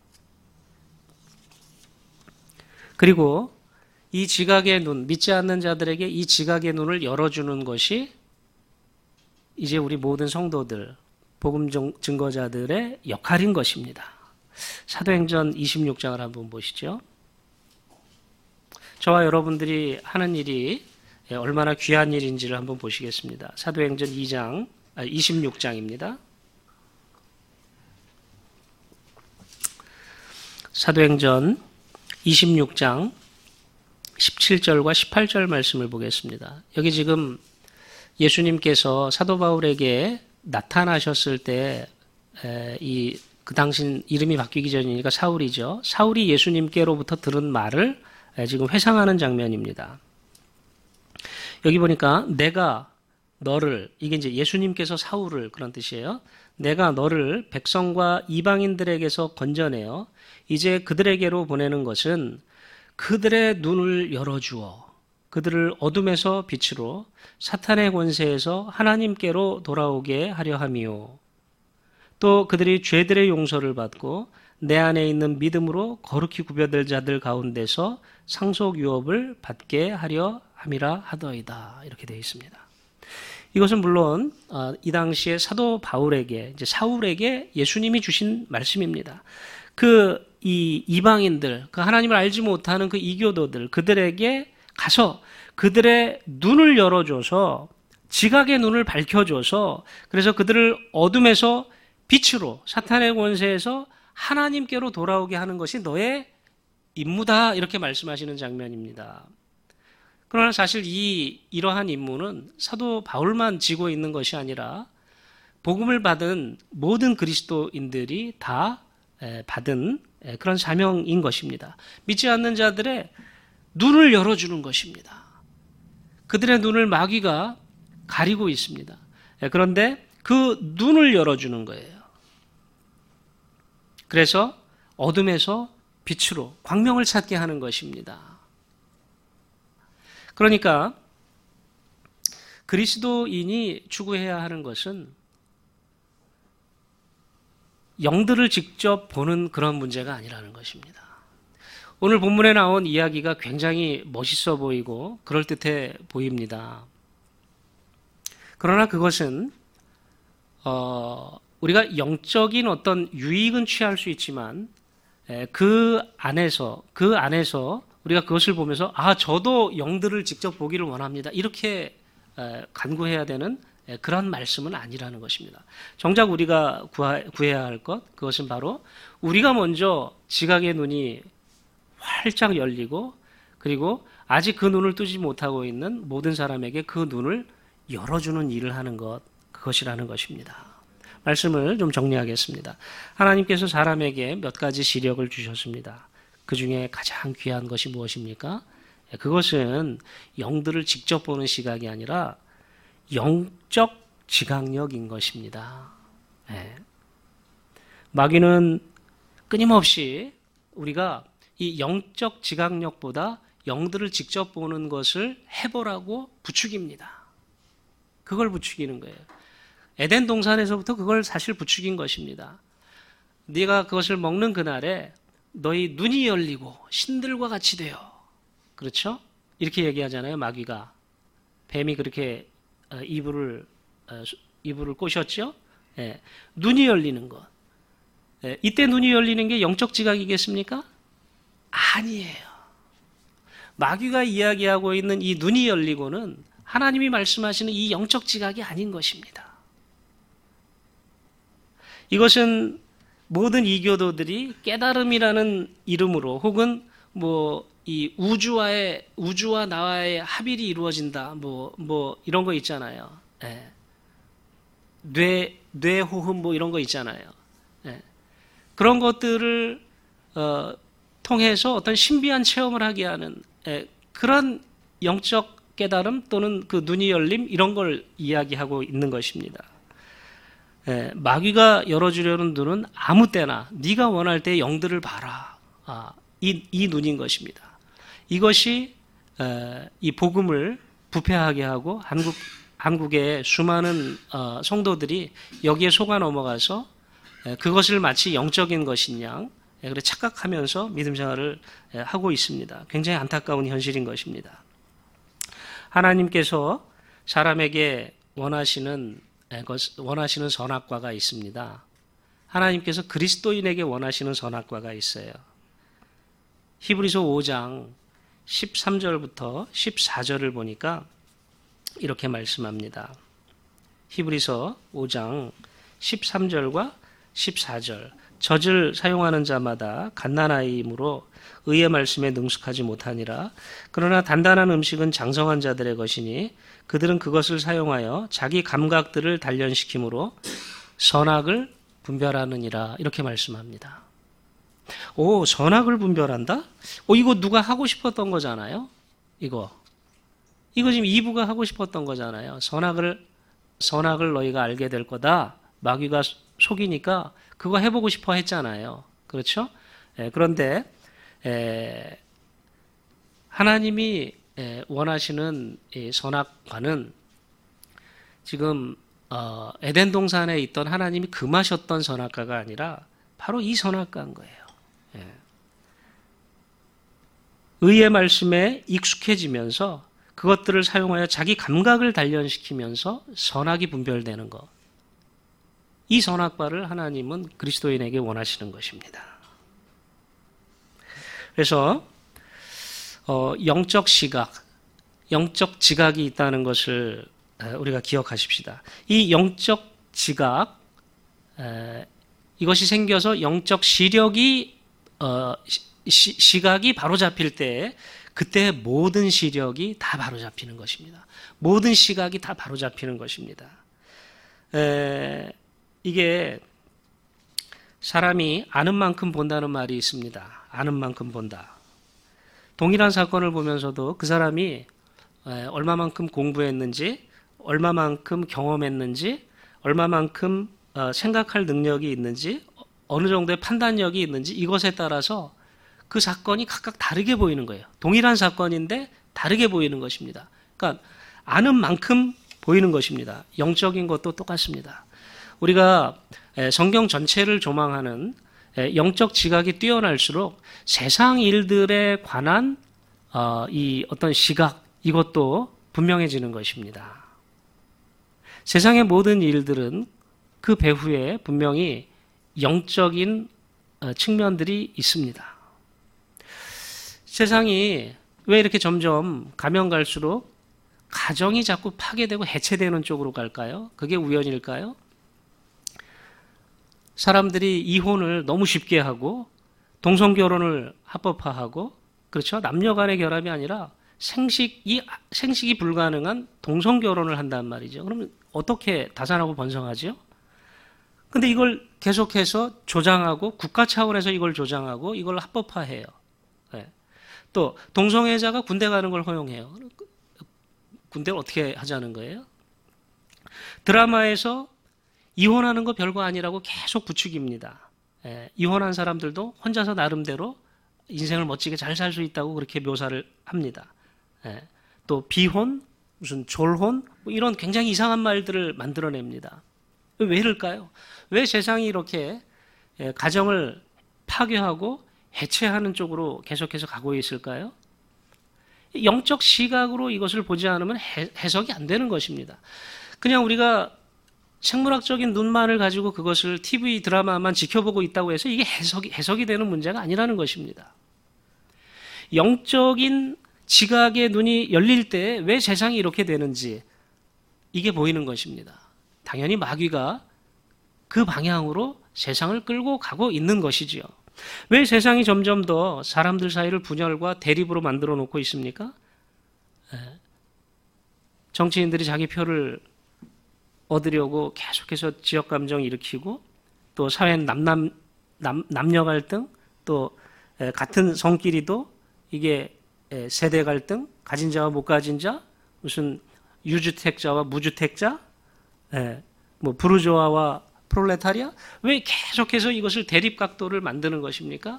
그리고 이 지각의 눈, 믿지 않는 자들에게 이 지각의 눈을 열어주는 것이 이제 우리 모든 성도들, 복음 증거자들의 역할인 것입니다. 사도행전 26장을 한번 보시죠. 저와 여러분들이 하는 일이 얼마나 귀한 일인지를 한번 보시겠습니다. 사도행전 26장입니다. 사도행전 26장 17절과 18절 말씀을 보겠습니다. 여기 지금 예수님께서 사도 바울에게 나타나셨을 때 그 당시 이름이 바뀌기 전이니까 사울이죠. 사울이 예수님께로부터 들은 말을 지금 회상하는 장면입니다. 여기 보니까 내가 너를, 이게 이제 예수님께서 사울을, 그런 뜻이에요. 내가 너를 백성과 이방인들에게서 건져내어 이제 그들에게로 보내는 것은 그들의 눈을 열어주어 그들을 어둠에서 빛으로 사탄의 권세에서 하나님께로 돌아오게 하려 함이요. 또 그들이 죄들의 용서를 받고 내 안에 있는 믿음으로 거룩히 구별될 자들 가운데서 상속 유업을 받게 하려 함이라 하더이다. 이렇게 되어 있습니다. 이것은 물론 이 당시에 사도 바울에게, 이제 사울에게 예수님이 주신 말씀입니다. 이 이방인들, 그 하나님을 알지 못하는 그 이교도들, 그들에게 가서 그들의 눈을 열어줘서 지각의 눈을 밝혀줘서 그래서 그들을 어둠에서 빛으로 사탄의 권세에서 하나님께로 돌아오게 하는 것이 너의 임무다. 이렇게 말씀하시는 장면입니다. 그러나 사실 이러한 임무는 사도 바울만 지고 있는 것이 아니라 복음을 받은 모든 그리스도인들이 다 받은 그런 사명인 것입니다. 믿지 않는 자들의 눈을 열어주는 것입니다. 그들의 눈을 마귀가 가리고 있습니다. 그런데 그 눈을 열어주는 거예요. 그래서 어둠에서 빛으로 광명을 찾게 하는 것입니다. 그러니까 그리스도인이 추구해야 하는 것은 영들을 직접 보는 그런 문제가 아니라는 것입니다. 오늘 본문에 나온 이야기가 굉장히 멋있어 보이고 그럴듯해 보입니다. 그러나 그것은 우리가 영적인 어떤 유익은 취할 수 있지만 그 안에서 우리가 그것을 보면서 저도 영들을 직접 보기를 원합니다. 이렇게 간구해야 되는 그런 말씀은 아니라는 것입니다. 정작 우리가 구해야 할 것, 그것은 바로 우리가 먼저 지각의 눈이 활짝 열리고 그리고 아직 그 눈을 뜨지 못하고 있는 모든 사람에게 그 눈을 열어주는 일을 하는 것, 그것이라는 것입니다. 말씀을 좀 정리하겠습니다. 하나님께서 사람에게 몇 가지 시력을 주셨습니다. 그 중에 가장 귀한 것이 무엇입니까? 그것은 영들을 직접 보는 시각이 아니라 영적 지각력인 것입니다. 마귀는 끊임없이 우리가 이 영적 지각력보다 영들을 직접 보는 것을 해보라고 부추깁니다. 그걸 부추기는 거예요. 에덴 동산에서부터 그걸 사실 부추긴 것입니다. 네가 그것을 먹는 그날에 너희 눈이 열리고 신들과 같이 되어. 그렇죠? 이렇게 얘기하잖아요. 마귀가. 뱀이 그렇게 이불을 꼬셨죠? 예, 눈이 열리는 것. 예, 이때 눈이 열리는 게 영적 지각이겠습니까? 아니에요. 마귀가 이야기하고 있는 이 눈이 열리고는 하나님이 말씀하시는 이 영적 지각이 아닌 것입니다. 이것은 모든 이교도들이 깨달음이라는 이름으로 혹은 이 우주와 나와의 합일이 이루어진다. 이런 거 있잖아요. 예. 뇌호흡 이런 거 있잖아요. 예. 그런 것들을 통해서 어떤 신비한 체험을 하게 하는 그런 영적 깨달음 또는 그 눈이 열림 이런 걸 이야기하고 있는 것입니다. 마귀가 열어주려는 눈은 아무 때나 네가 원할 때 영들을 봐라. 이 눈인 것입니다. 이것이 이 복음을 부패하게 하고 한국의 수많은 성도들이 여기에 속아 넘어가서 그것을 마치 영적인 것인 양 그래 착각하면서 믿음 생활을 하고 있습니다. 굉장히 안타까운 현실인 것입니다. 하나님께서 사람에게 원하시는 선악과가 있습니다. 하나님께서 그리스도인에게 원하시는 선악과가 있어요. 히브리서 5장 13절부터 14절을 보니까 이렇게 말씀합니다. 히브리서 5장 13절과 14절 젖을 사용하는 자마다 갓난아이이므로 의의 말씀에 능숙하지 못하니라. 그러나 단단한 음식은 장성한 자들의 것이니 그들은 그것을 사용하여 자기 감각들을 단련시키므로 선악을 분별하느니라. 이렇게 말씀합니다. 선악을 분별한다? 이거 누가 하고 싶었던 거잖아요. 이거 지금 이브가 하고 싶었던 거잖아요. 선악을 너희가 알게 될 거다. 마귀가 속이니까 그거 해보고 싶어 했잖아요. 그렇죠? 그런데 하나님이 원하시는 이 선악과는 지금 에덴 동산에 있던 하나님이 금하셨던 선악과가 아니라 바로 이 선악과인 거예요. 의의 말씀에 익숙해지면서 그것들을 사용하여 자기 감각을 단련시키면서 선악이 분별되는 것. 이 선악과를 하나님은 그리스도인에게 원하시는 것입니다. 그래서 영적 시각, 영적 지각이 있다는 것을 우리가 기억하십시다. 이 영적 지각, 이것이 생겨서 영적 시력이 시각이 바로 잡힐 때 그때 모든 시력이 다 바로 잡히는 것입니다. 모든 시각이 다 바로 잡히는 것입니다. 이게 사람이 아는 만큼 본다는 말이 있습니다. 아는 만큼 본다. 동일한 사건을 보면서도 그 사람이 얼마만큼 공부했는지, 얼마만큼 경험했는지, 얼마만큼 생각할 능력이 있는지, 어느 정도의 판단력이 있는지 이것에 따라서 그 사건이 각각 다르게 보이는 거예요. 동일한 사건인데 다르게 보이는 것입니다. 그러니까 아는 만큼 보이는 것입니다. 영적인 것도 똑같습니다. 우리가 성경 전체를 조망하는 영적 지각이 뛰어날수록 세상 일들에 관한 이 어떤 시각 이것도 분명해지는 것입니다. 세상의 모든 일들은 그 배후에 분명히 영적인 측면들이 있습니다. 세상이 왜 이렇게 점점 가면 갈수록 가정이 자꾸 파괴되고 해체되는 쪽으로 갈까요? 그게 우연일까요? 사람들이 이혼을 너무 쉽게 하고 동성결혼을 합법화하고 그렇죠? 남녀 간의 결합이 아니라 생식이 불가능한 동성결혼을 한단 말이죠. 그러면 어떻게 다산하고 번성하죠? 근데 이걸 계속해서 조장하고 국가 차원에서 이걸 조장하고 이걸 합법화해요. 네. 또 동성애자가 군대 가는 걸 허용해요. 군대를 어떻게 하자는 거예요? 드라마에서 이혼하는 거 별거 아니라고 계속 부추깁니다. 이혼한 사람들도 혼자서 나름대로 인생을 멋지게 잘 살 수 있다고 그렇게 묘사를 합니다. 또 비혼, 무슨 졸혼 뭐 이런 굉장히 이상한 말들을 만들어냅니다. 왜 이럴까요? 왜 세상이 이렇게 가정을 파괴하고 해체하는 쪽으로 계속해서 가고 있을까요? 영적 시각으로 이것을 보지 않으면 해석이 안 되는 것입니다. 그냥 우리가 생물학적인 눈만을 가지고 그것을 TV 드라마만 지켜보고 있다고 해서 이게 해석이 되는 문제가 아니라는 것입니다. 영적인 지각의 눈이 열릴 때 왜 세상이 이렇게 되는지 이게 보이는 것입니다. 당연히 마귀가 그 방향으로 세상을 끌고 가고 있는 것이지요. 왜 세상이 점점 더 사람들 사이를 분열과 대립으로 만들어 놓고 있습니까? 정치인들이 자기 표를 얻으려고 계속해서 지역 감정 일으키고 또 사회 남녀 갈등 또 같은 성끼리도 이게 세대 갈등, 가진 자와 못 가진 자, 무슨 유주택자와 무주택자, 뭐 부르주아와 프롤레타리아, 왜 계속해서 이것을 대립 각도를 만드는 것입니까?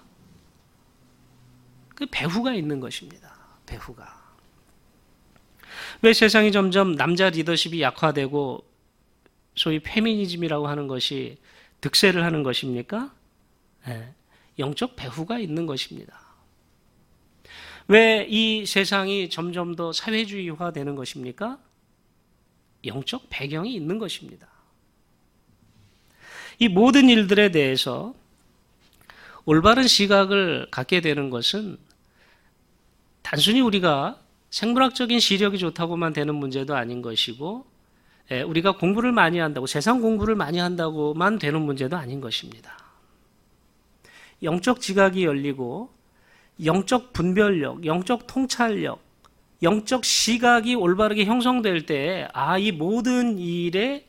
그 배후가 있는 것입니다. 배후가. 왜 세상이 점점 남자 리더십이 약화되고 소위 페미니즘이라고 하는 것이 득세를 하는 것입니까? 영적 배후가 있는 것입니다. 왜 이 세상이 점점 더 사회주의화 되는 것입니까? 영적 배경이 있는 것입니다. 이 모든 일들에 대해서 올바른 시각을 갖게 되는 것은 단순히 우리가 생물학적인 시력이 좋다고만 되는 문제도 아닌 것이고 우리가 공부를 많이 한다고 세상 공부를 많이 한다고만 되는 문제도 아닌 것입니다. 영적 지각이 열리고 영적 분별력, 영적 통찰력, 영적 시각이 올바르게 형성될 때 이 모든 일이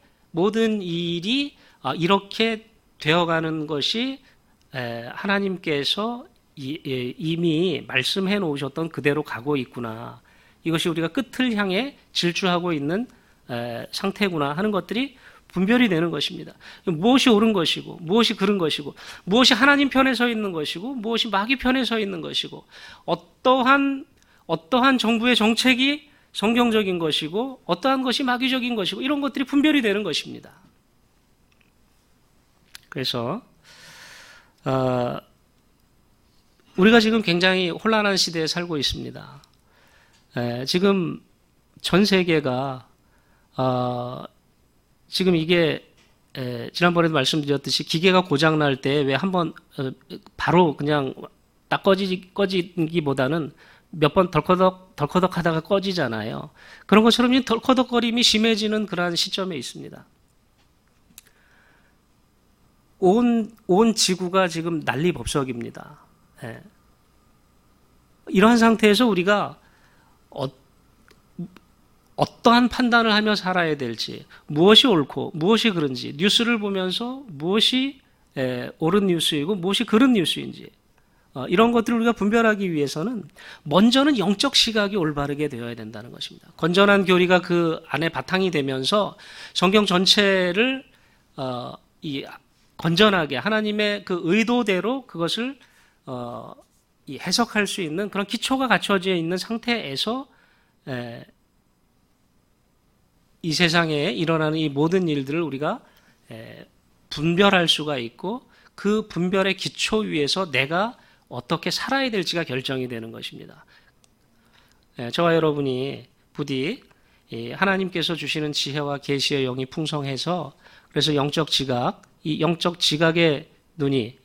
이렇게 되어가는 것이 하나님께서 이미 말씀해 놓으셨던 그대로 가고 있구나. 이것이 우리가 끝을 향해 질주하고 있는 상태구나 하는 것들이 분별이 되는 것입니다. 무엇이 옳은 것이고 무엇이 그른 것이고 무엇이 하나님 편에 서 있는 것이고 무엇이 마귀 편에 서 있는 것이고 어떠한 정부의 정책이 성경적인 것이고 어떠한 것이 마귀적인 것이고 이런 것들이 분별이 되는 것입니다. 그래서 우리가 지금 굉장히 혼란한 시대에 살고 있습니다. 지금 전 세계가 지금 이게 지난번에도 말씀드렸듯이 기계가 고장 날 때 왜 한번 바로 그냥 딱 꺼지기보다는 몇 번 덜커덕 하다가 꺼지잖아요. 그런 것처럼 이 덜커덕거림이 심해지는 그러한 시점에 있습니다. 온 지구가 지금 난리법석입니다. 이러한 상태에서 우리가 어떠한 판단을 하며 살아야 될지, 무엇이 옳고 무엇이 그른지, 뉴스를 보면서 무엇이 옳은 뉴스이고 무엇이 그른 뉴스인지 이런 것들을 우리가 분별하기 위해서는 먼저는 영적 시각이 올바르게 되어야 된다는 것입니다. 건전한 교리가 그 안에 바탕이 되면서 성경 전체를 건전하게 하나님의 그 의도대로 그것을 해석할 수 있는 그런 기초가 갖춰져 있는 상태에서 이 세상에 일어나는 이 모든 일들을 우리가 분별할 수가 있고 그 분별의 기초 위에서 내가 어떻게 살아야 될지가 결정이 되는 것입니다. 저와 여러분이 부디 하나님께서 주시는 지혜와 계시의 영이 풍성해서 그래서 영적 지각, 이 영적 지각의 눈이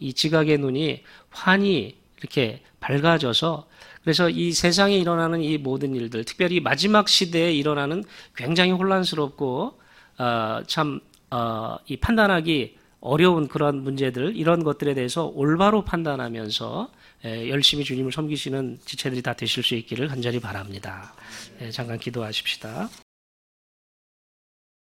환히 이렇게 밝아져서 그래서 이 세상에 일어나는 이 모든 일들, 특별히 마지막 시대에 일어나는 굉장히 혼란스럽고 이 판단하기 어려운 그런 문제들, 이런 것들에 대해서 올바로 판단하면서 열심히 주님을 섬기시는 지체들이 다 되실 수 있기를 간절히 바랍니다. 잠깐 기도하십시다.